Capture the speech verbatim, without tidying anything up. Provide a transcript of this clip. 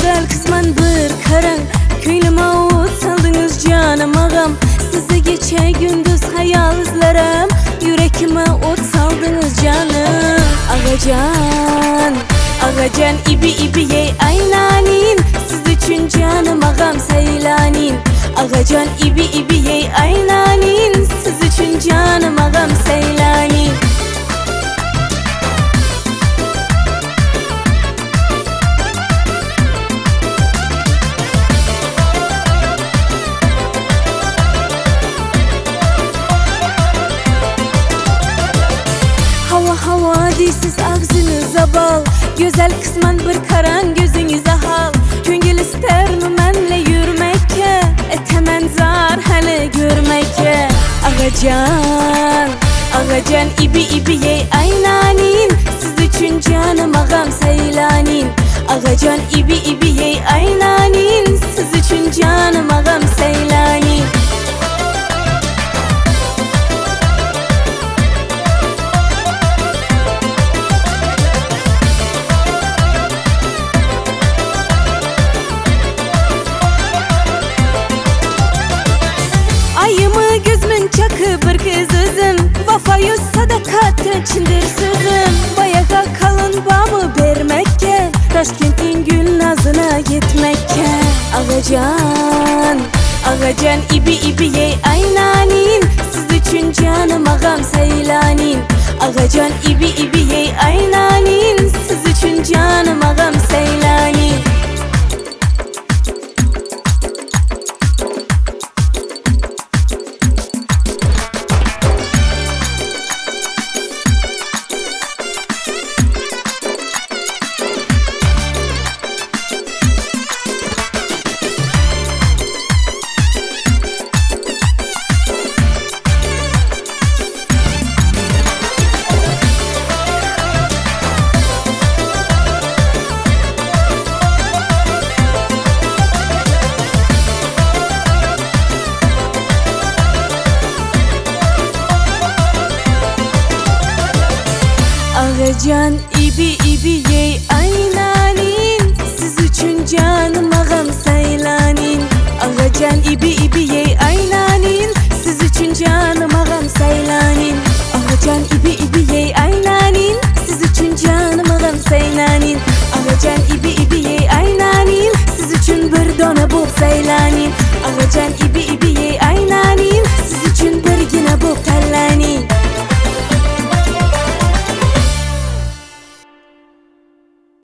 güzel kızman bir karan, köylüme oğut saldınız canım ağam. Size geçe gündüz hayal izlerim, yürekime ot saldınız canım. Ağacan, ağacan ibi ibi yey aynanin, siz için canım ağam seylanin. Ağacan ibi ibi yey aynanin, siz için canım ağam seylanin. Hava hava deysiz ağzınıza bal, güzel kısman bir karan gözünüze hal. Köngül ister mi menle yürümekke, etemen zar hele görmekke. Ağacan, ağacan ibi ibi yey aynanin, siz için canım ağam seylanin. Ağacan ibi ibi yey aynanin, siz için canım ağam seylanin. Ayımı gözümün çakı bir kızızım, vafa yüz sadakat içindir sözüm. Bayağa kalın bağımı vermekke, Taşkent'in gül nazına gitmekke. Ağacan, ağacan ibi ibi yey aynanin, siz için canım ağam seylanin. Ağacan ibi ibi yey aynanin, siz için canım ağam seylanin. Ağacan ibi ibi yey aynanin, siz için canım ağam seylanin. Ağacan ibi ibi yey aynanin, siz için canım ağam seylanin. Ağacan ibi ibi yey aynanin, siz için canım ağam seylanin. Ağacan ibi ibi yey aynanin, siz için bir dona bul seylanin. Ağacan